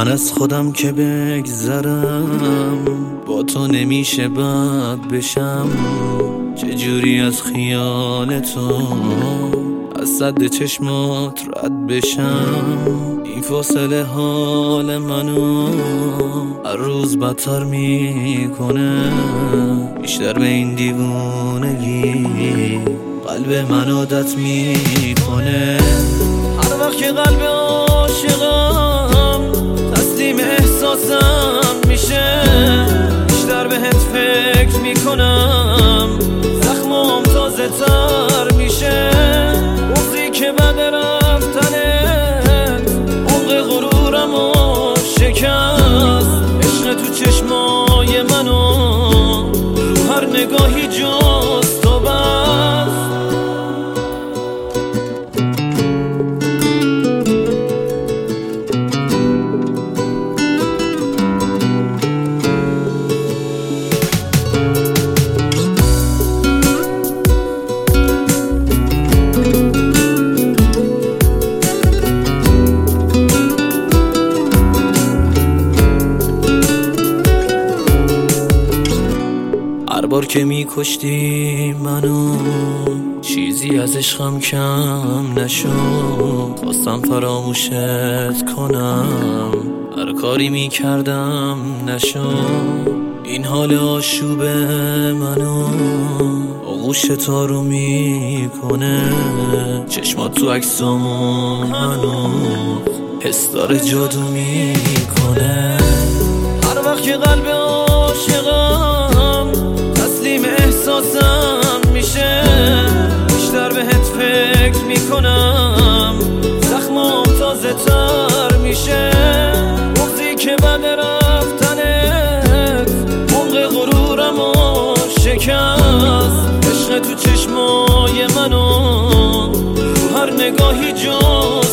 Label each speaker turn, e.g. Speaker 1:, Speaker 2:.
Speaker 1: من از خودم که بگذرم با تو نمیشه بد بشم. چجوری از خیال تو از سد چشمات رد بشم. این فاصله حال منو هر روز بدتر میکنه. بیشتر به این دیوونگی قلب من عادت میکنه. هر وقت که قلب عاشقم تسلیم احساسم میشه، بیشتر بهت فکر میکنم زخمم تازه تر میشه. گفتی که بعد رفتنت عمق غرورمو شکست. عشق تو چشمای منو رو هر نگاهی جز تو بست. هر بار که میکشتی منو چیزی از عشقم کم نشد. خواستم فراموشت کنم هر کاری میکردم نشد. این حال آشوب منو آغوش تارو میکنه. چشمات تو عکسامون هنوز حس داره جادو میکنه. هر وقت که قلب عاشقم تسلیم احساسم میشه، بیشتر بهت فکر میکنم زخمم تازه تر میشه. گفتی که بعد رفتنت عمق غرورمو شکست. عشق تو چشمای منو رو هر نگاهی جز